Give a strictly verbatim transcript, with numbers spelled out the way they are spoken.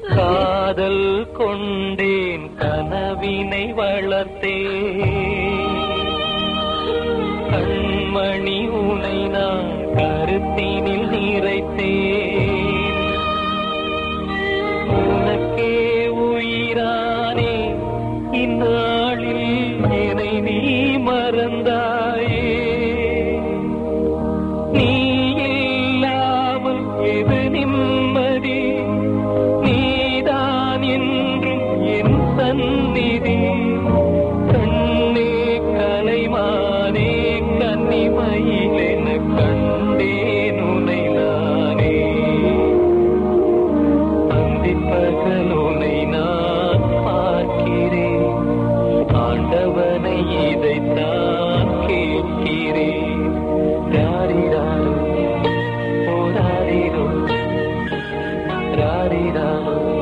காதல் கொண்டேன் கனவினை வளர்த்தேன் கண்மணி உனை நான் கருத்தினில் நிறைத்தேன் உனக்கே உயிரானே இந்நாளில் என்னை நீ மறந்தாயே நீ இல்லாமல் எது நிம்மதி நீதான் என்றும் என் சந்நிதி கண்ணே கலைமானே கன்னிமயிலென கண்டேன் உனை நானே அந்திப்பகல் உனை நான் பார்க்கிறேன் ஆண்டவனை இதைத்தான் கேட்கிறேன் ராரிராரோ ஓ ராரிரோ ராரிராரோ